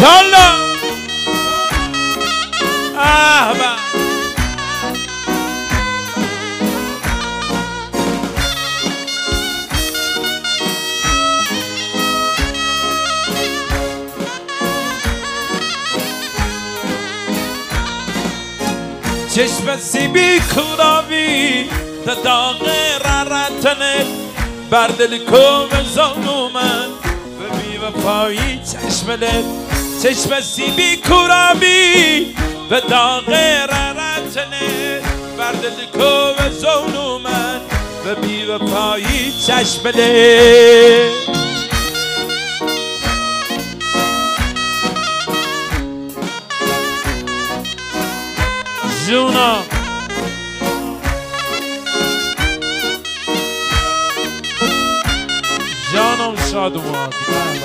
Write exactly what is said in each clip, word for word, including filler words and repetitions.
انشالله احبا چشم سیبی کراوی تا داغ ررتنه بر دل کومزانو من و بی وفایی چشمله چشم سیبی کراوی و داغ ررتنه بر دل کومزانو من و بی وفایی چشمله جونا جانم شاد اومد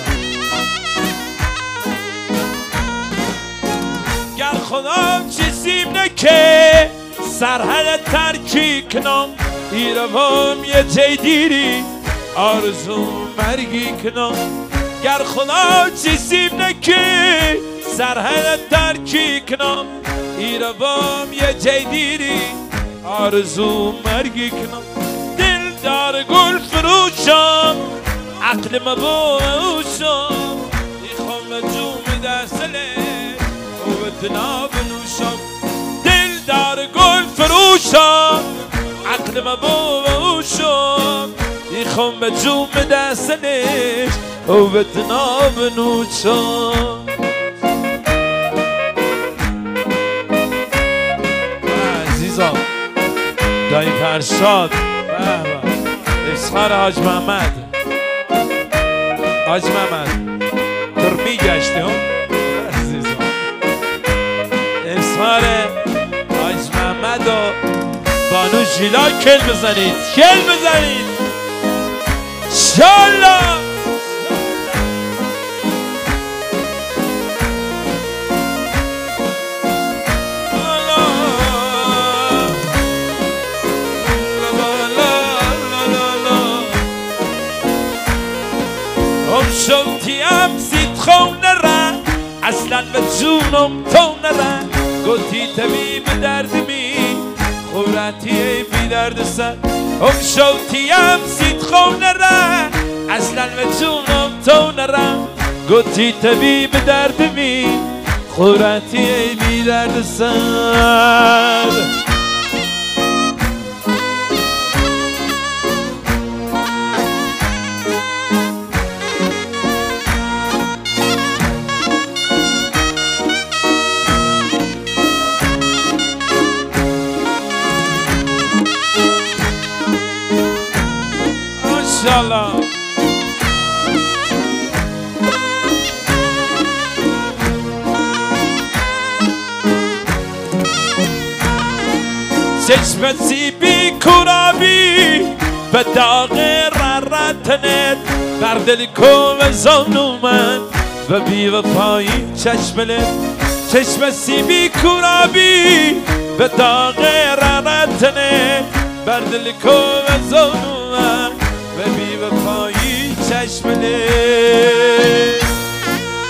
گر خدا چیزیم نکه سرحد ترکی کنم ایروام یه جیدیری آرزو مرگی کنم گر خدا چیزیم نکه سرحد ترکی کنم ایروام یه جیدیری آرزو مرگی کنم دل دار گل فروشم عقل مبوشم میخوام جوم دستله و دنا بنوشم دل دار گل فروشم عقل مبوشم میخوام جوم دستله و دنا بنوشم دایی فرشاد افتخار حاج محمد حاج محمد تر میگشتی هم عزیزم افتخار حاج محمد و بانو ژیلا کل بزنید کل بزنید انشالله شوتیم سیتخون نره اصلا به جونم تو نره گوتی طبیب درد می خورتی بی درد سر ام شوتیم سیتخون نره اصلا به جونم تو نره گوتی طبیب درد می خورتی بی درد سر انشالله چشم سیبی کراوی به داغ ررتنت بر دل کومزان اومد و بی وفایی چشملت چشم سیبی کراوی به داغ ررتنت بر دل کومزان اومد و بی وفایی چشمله